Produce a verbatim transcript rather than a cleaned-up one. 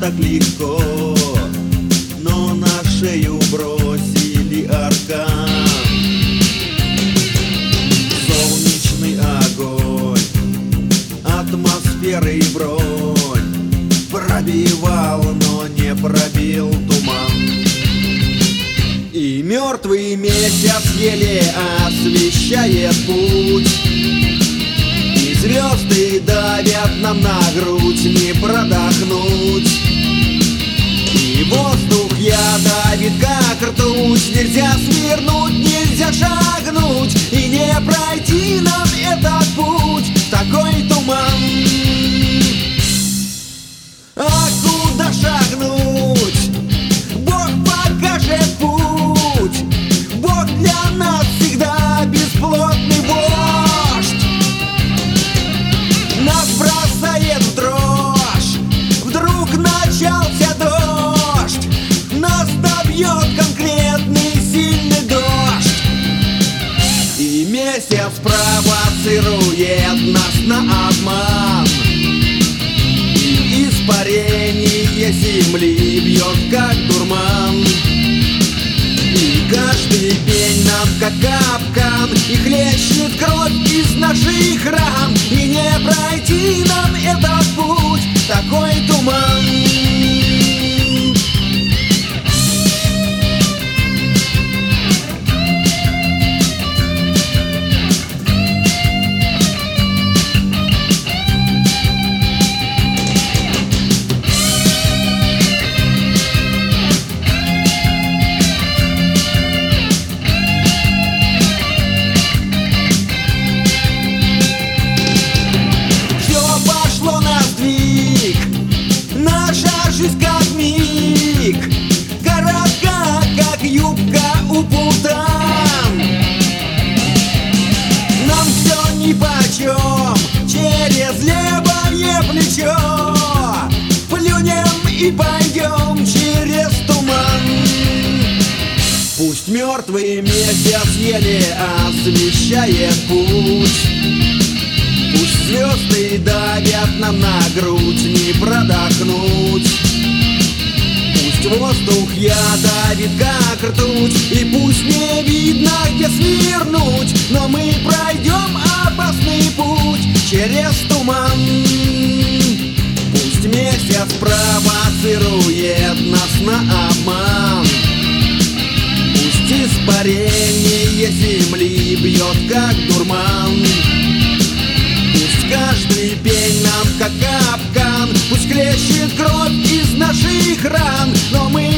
так легко, но на шею бросили аркан. Солнечный огонь, атмосферы и бронь пробивал, но не пробил туман. И мертвый месяц еле освещает путь, и звезды давят нам на грудь, не продохнуть. И воздух я давит, как ртуть, нельзя свернуть, нельзя шагнуть, и не пройти нам этот путь, такой туман. А куда шагнуть? Бог покажет путь. Бог для нас всегда бесплотный вождь. Нас бросает в дрожь, вдруг начался дождь. Нас добьет конкретный сильный дождь. И месяц провоцирует нас на обман. Испарение земли бьет, как дурман. И каждый день нам, как капкан, и хлещет кровь из наших ран. И не пройти нам этот путь, такой туман. Наша жизнь как миг, коротка, как юбка у путан. Нам все нипочем, через левое плечо плюнем и пойдем через туман. Пусть мертвый месяц еле освещает путь, пусть звезды давят нам на грудь, не продохнуть. Пусть воздух я давит, как ртуть, и пусть не видно, где свернуть, но мы пройдем опасный путь через туман. Пусть месяц провоцирует нас на обман. Пусть испарение земли бьет, как дурман. Пусть каждый пень нам, как капкан, пусть хлещет кровь из наших ран, но мы